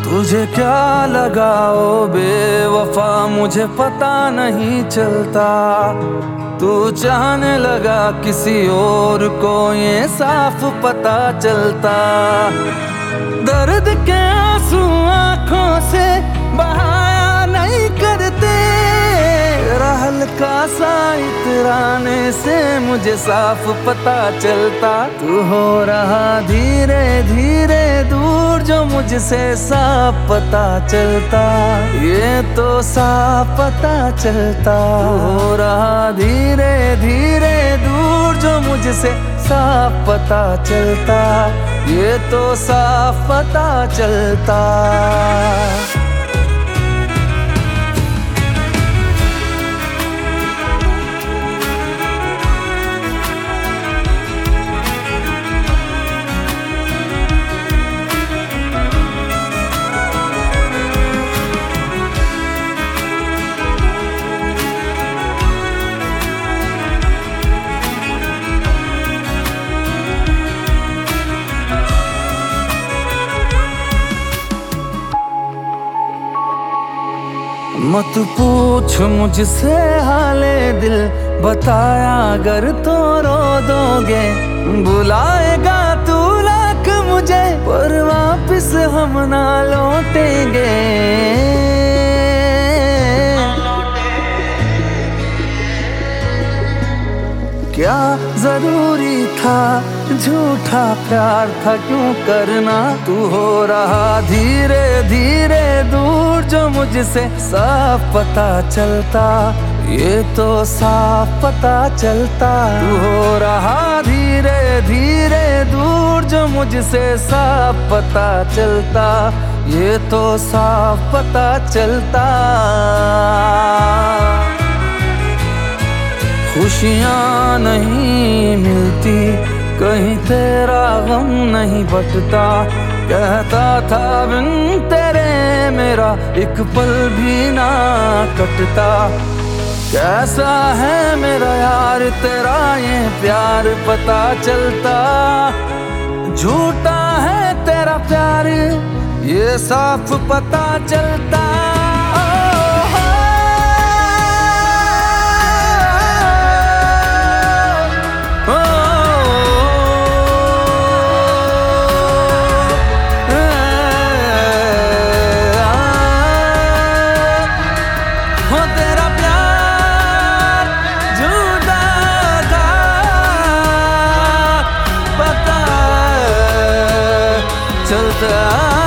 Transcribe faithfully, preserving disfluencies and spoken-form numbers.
तुझे क्या लगा ओ बेवफा, मुझे पता नहीं चलता। तू चाहने लगा किसी और को, ये साफ पता चलता। दर्द के आंसू आंखों से बहाया नहीं करते, हल्का सा इतराने से मुझे साफ पता चलता। तू हो रहा धीरे धीरे दूर, जो मुझसे साफ पता चलता। ये तो साफ पता चलता। तू हो रहा धीरे धीरे दूर, जो मुझसे साफ पता चलता। ये तो साफ पता चलता। मत पूछ मुझसे हाले दिल, बताया अगर तो रो दोगे। बुलाएगा तू लाख मुझे, पर वापिस हम ना लौटेंगे। क्या जरूरी था, झूठा प्यार था क्यों करना। तू हो रहा धीरे धीरे दूर, जो मुझसे साफ पता चलता। ये तो साफ पता चलता। तू हो रहा धीरे धीरे दूर, जो मुझसे साफ पता चलता। ये तो साफ पता चलता। खुशियाँ नहीं मिलती, कहीं तेरा गम नहीं बटता। कहता था बिन तेरे मेरा एक पल भी ना कटता। कैसा है मेरा यार तेरा ये प्यार पता चलता। झूठा है तेरा प्यार ये साफ पता चलता। चलता